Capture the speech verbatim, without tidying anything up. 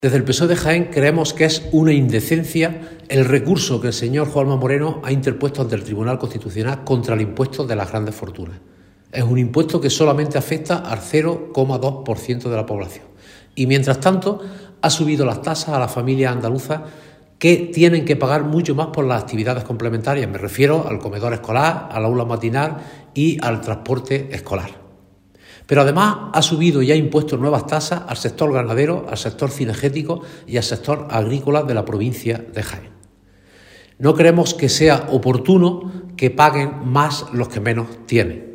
Desde el P S O E de Jaén creemos que es una indecencia el recurso que el señor Juanma Moreno ha interpuesto ante el Tribunal Constitucional contra el impuesto de las grandes fortunas. Es un impuesto que solamente afecta al cero coma dos por ciento de la población. Y mientras tanto ha subido las tasas a las familias andaluzas que tienen que pagar mucho más por las actividades complementarias. Me refiero al comedor escolar, al aula matinal y al transporte escolar. Pero además ha subido y ha impuesto nuevas tasas al sector ganadero, al sector cinegético y al sector agrícola de la provincia de Jaén. No creemos que sea oportuno que paguen más los que menos tienen.